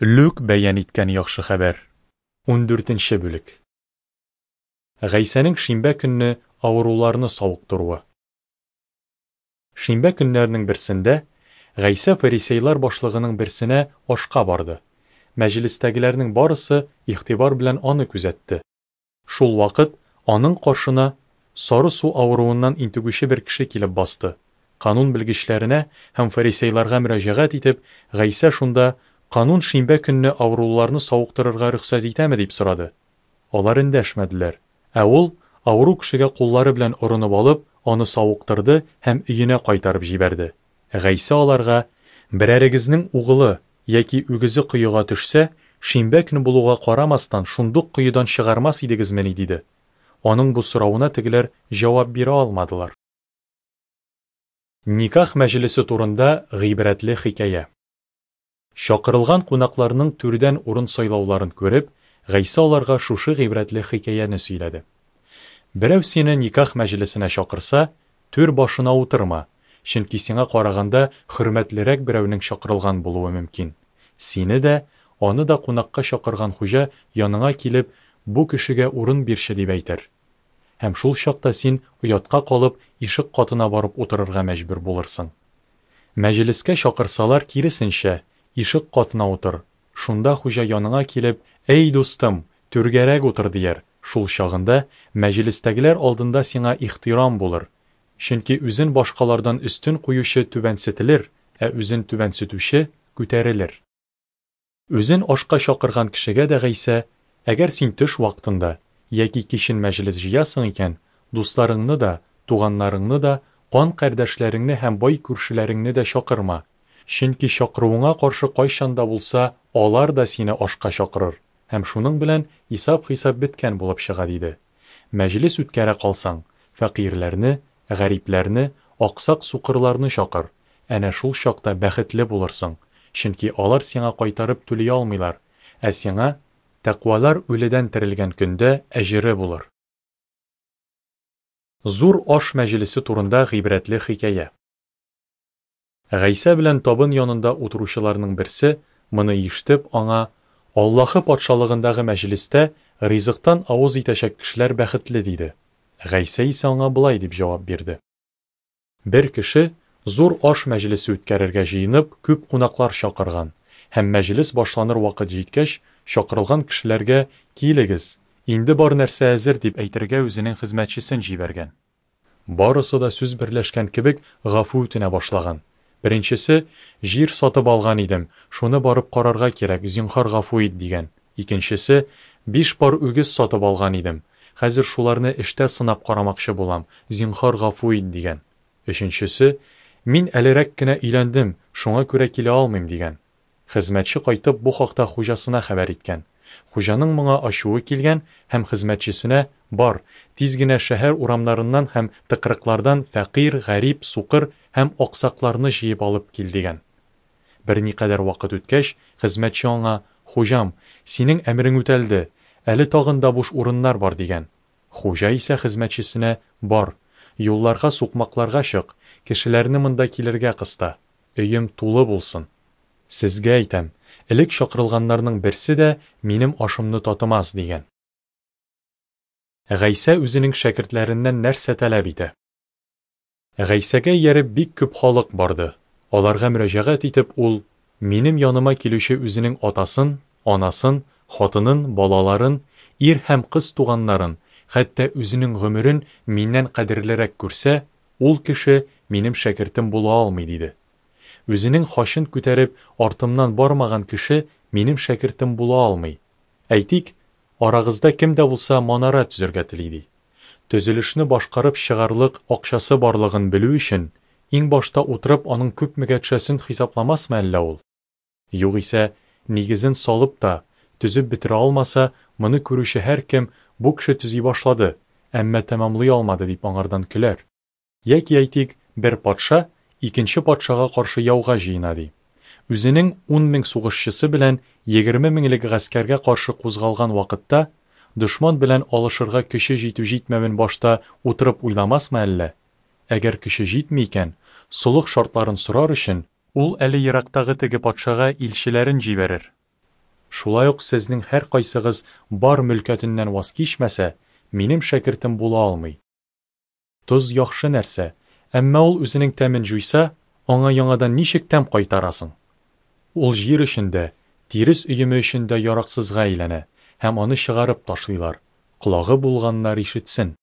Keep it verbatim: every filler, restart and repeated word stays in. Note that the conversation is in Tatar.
Люк бәян иткән яхшы хәбәр. ун дүртенче бүлек. Ғәйсәнең шимбә көнне авыруларны сауыктыруы. Шимбә көннәренең берсендә Ғәйсә фарисейлар башлыгының берсенә ашка барды. Мәҗлестәгеләрнең барысы игътибар белән аны күзәтте. Шул вакыт аның каршына сары су авыруыннан интегүче бер кеше килеп басты. Канун белгечләренә һәм фарисейларга мөрәҗәгать итеп, Ғәйсә шунда канун шимбә көнне авыруларны сауыктырырга рөхсәт итәме дип сорады. Алар эндәшмәделәр. Ә ул авыру кешегә куллары белән орынып алып, аны сауыктырды һәм өенә кайтарып җибәрде. Ғәйсә аларга: "Берәрегезнең угылы яки үгезе коега төшсә, шимбә көне булуга карамастан шундук коедан чыгармас идегезмени?" диде. Аның бу соравына тегеләр җавап бирә алмадылар. Никах мәҗлесе турында гыйбрәтле хикәя. Чакырылган кунакларның түрдән урын сайлауларын күреп, Ғәйсә аларга шушы гыйбрәтле хикәяне сөйләде. Берәү сине никах мәҗлесенә чакырса, түр башына утырма, чөнки сиңа караганда хөрмәтлерәк берәүнең чакырылган булуы мөмкин. Сине дә, аны да кунакка чакырган хуҗа яныңа килеп, бу кешегә урын бирче дип әйтер. Һәм шул чакта син оятка калып, ишек катына барып утырырга мәҗбүр булырсың. Мәҗлескә чакырсалар киресенчә, ишек катына утыр. Шунда хуҗа яныңа килеп: "Эй дустым, түргәрәк утыр" дияр. Шул чагында мәҗлестәгеләр алдында сиңа ихтирам булыр. Чөнки үзен башкалардан өстен куючы түбәнсетелер, ә үзен түбәнсетүче күтәрелер. Үзен ашка чакырган кешегә дә Ғәйсә: "Әгәр син төш вакытында яки кичен мәҗлес җыясың икән, дусларыңны да, туганнарыңны да, кан кардәшләреңне һәм бай күршеләреңне дә чакырма. Чөнки чакыруыңа каршы кайчан да булса, алар да сине ашка чакырыр. Һәм шуның белән исап-хисап беткән булып чыга" диде. Мәҗлес үткәрә калсаң, фәкыйрьләрне, гәрипләрне, аксак сукырларны чакыр. Әнә шул чакта бәхетле булырсың, чөнки алар сиңа кайтарып түли алмыйлар, ә сиңа тәкъвалар үледән терелгән көндә әҗере булыр. Зур аш мәҗлесе турында гыйбрәтле хикәя. Ғәйсә белән табын янында утыручыларның берсе, моны ишетеп, аңа: "Аллаһы патшалыгындагы мәҗлестә ризыктан авыз итәчәк кешеләр бәхетле" диде. Ғәйсә исә аңа болай дип җавап бирде. Бер кеше зур аш мәҗлесе үткәрергә җыенып, күп кунаклар чакырган һәм мәҗлес башланыр вакыт җиткәч, чакырылган кешеләргә: "Килегез, инде бар нәрсә әзер" дип әйтергә үзенең хезмәтчесен җибәргән. Барысы да сүз берләшкән кебек гафу үтенә башлаган. Беренчесе: "Җир сатып алган идем, шуны барып карарга кирәк, зинһар гафу ит" дигән. Икенчесе: "Биш пар үгез сатып алган идем, хәзер шуларны эштә сынап карамакчы булам, зинһар гафу ит" дигән. Өченчесе: "Мин әлерәк кенә өйләндем, шуңа күрә килә алмыйм" дигән. Хезмәтче кайтып бу хакта хуҗасына хәбәр иткән. Хуҗаның моңа ачуы килгән һәм хезмәтчесенә: "Бар, тиз генә шәһәр урамнарыннан һәм тыкрыклардан фәкыйрь, гәриб, сукыр һәм аксакларны җыеп алып кил" дигән. Бер никадәр вакыт үткәч, хезмәтче аңа: "Хуҗам, синең әмерең үтәлде, әле тагын да буш урыннар бар" дигән. Хуҗа исә хезмәтчесенә: "Бар, юлларга, сукмакларга чык, кешеләрне монда килергә кыста, өем тулы булсын. Сезгә әйтәм, элек чакырылганнарның берсе дә минем ашымны татымас" дигән. Ғәйсә үзенең шәкертләреннән нәрсә таләп итә? Ғәйсәгә ияреп бик күп халык барды. Аларга мөрәҗәгать итеп ул: "Минем яныма килүче үзенең атасын, анасын, хатынын, балаларын, ир һәм кыз туганнарын, хәтта үзенең гомерен миннән кадерлерәк күрсә, ул кеше минем шәкертем була алмый" диде. Үзенең хашын күтәреп артымнан бармаган кеше минем шәкертем була алмый. Әйтик, арагызда кем дә булса манара төзергә тели ди. Төзелешне башкарып чыгарлык акчасы барлыгын белү өчен иң башта утырып аның күпмегә төшәсен хисапламасмы әллә ул? Югыйсә, нигезен салып та, төзеп бетерә алмаса, моны күрүче һәркем бу кеше төзи башлады, әмма тәмамлый алмады дип аңардан көләр. Яки әйтик, бер патша икенче патшага каршы яуга җыена ди. Үзенең ун мең сугышчысы белән егерме меңлек гаскәргә каршы кузгалган вакытта, дошман белән алышырга көче җитү җитмәвен башта утырып уйламасмы әллә? Әгәр көче җитми икән, сулык шартларын сорар өчен, ул әле ерактагы теге патшага илчеләрен җибәрер. Шулай ук сезнең һәр кайсыгыз бар мөлкәтеннән ваз кичмәсә, минем шәкертем була алмый. Тоз яхшы нәрсә, әмма ул үзенең тәмен җуйса, аңа яңадан ничек тәм кайтарасың? Ул җир эчендә, тирес өеме эчендә яраксызга әйләнә, һәм аны чыгарып ташлыйлар. Колагы булганнар ишетсен.